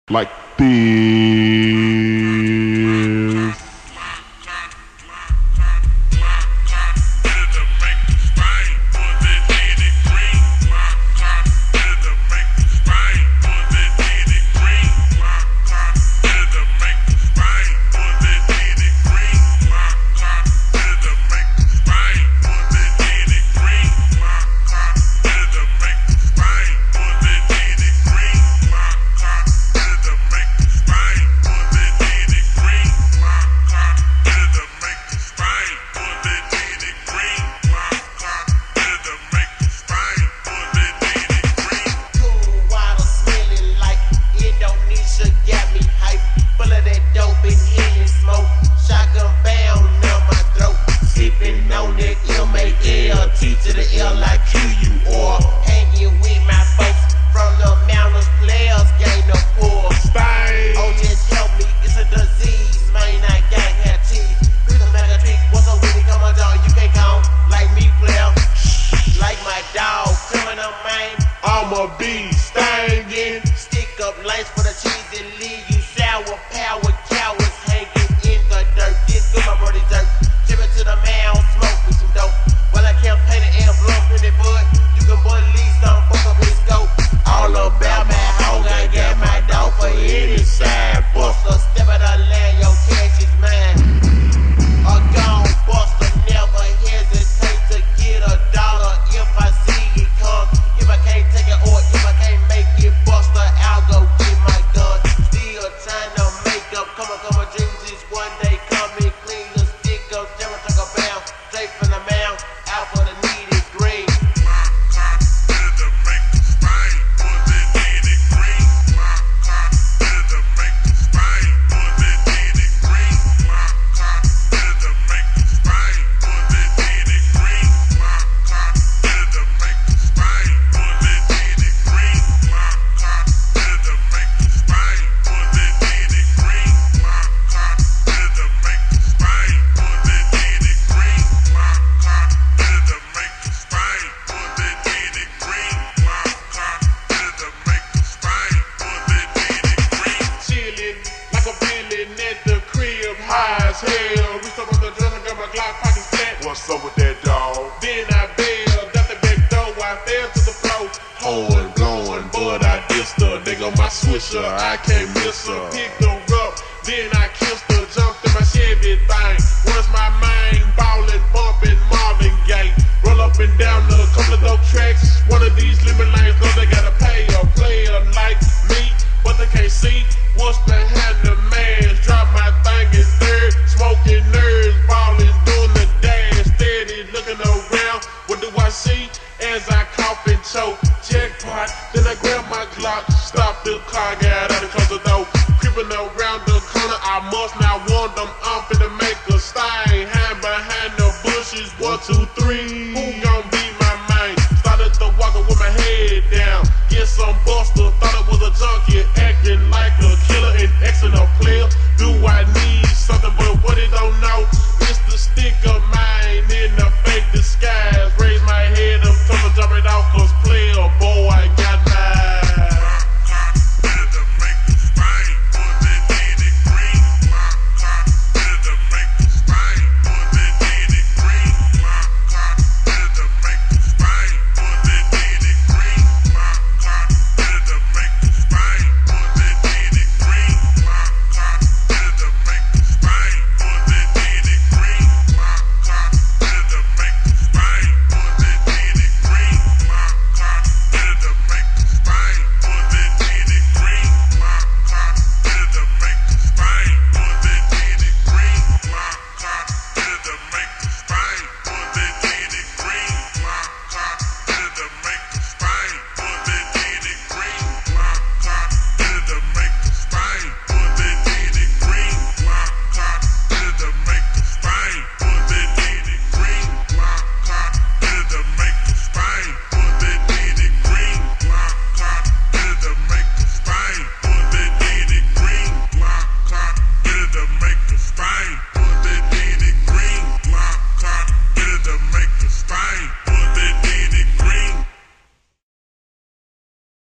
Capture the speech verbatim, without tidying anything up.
like this. To the L like Q U or hanging with my folks from the mountains, players gain the poor. Oh, just help me, it's a disease, man, I can't have teeth. Chris Mega Trick, what's up with it? Come on, dog, you can't count like me, player. Like my dog, criminal man, I'm a beast, stinging. Stick up lights for the cheese and leave you sour. Power cowards hanging in the dirt. This good, my brother dirt. Ship it to the man, smoke with some dope. Well, I can't pay the air, blow up in it, bud. You can boy lease, don't fuck up his scope. All about my hog, I got my dog for any side. Buster, step out of land, your cash is mine. A gone buster, never hesitate to get a dollar if I see it come. If I can't take it or if I can't make it, buster, I'll go get my gun. Still trying to make up, come on, come on, dreams is one day coming clean. The stick up, never took a bound, straight from the mound. Out for the needed green. My car better make the spine for the needed green. My car better make the spine for the needed green. My car better make the spine for the needed green. My car better make the spine for the needed green. My car better make the spine for the needed green. My car better make the spine for the needed green. My car better make the spine for the needed green. My car better make the spine for the needed green. Chillin' like a villain at the crib, high as hell. Reached up on the dresser, got my Glock pocket flat. What's up with that dog? Then I bailed out the back door, I fell to the floor. Horn blowing, but I dissed her. They go my swisher, I can't miss her. Picked her up, then I kissed her. Jumped in my Chevy thing. Once my mind ballin', bumpin', Marvin Gaye. Roll up and down a couple of dope tracks. One of these lemon lanes, know they gotta pay a player like me, but they can't see what's behind the mask. Drop my thing in third, smoking nerds, ballin', doing the dance, steady looking around. What do I see as I cough and choke? Jackpot, then I grab my Glock, stop the car, got out and close the door. Creeping around the corner, I must not want them. I'm finna make a stain, hide behind the bushes. One, two, three. Who gon' be my man? Started to walk with my head down. Get some buster, thought it was a junkie.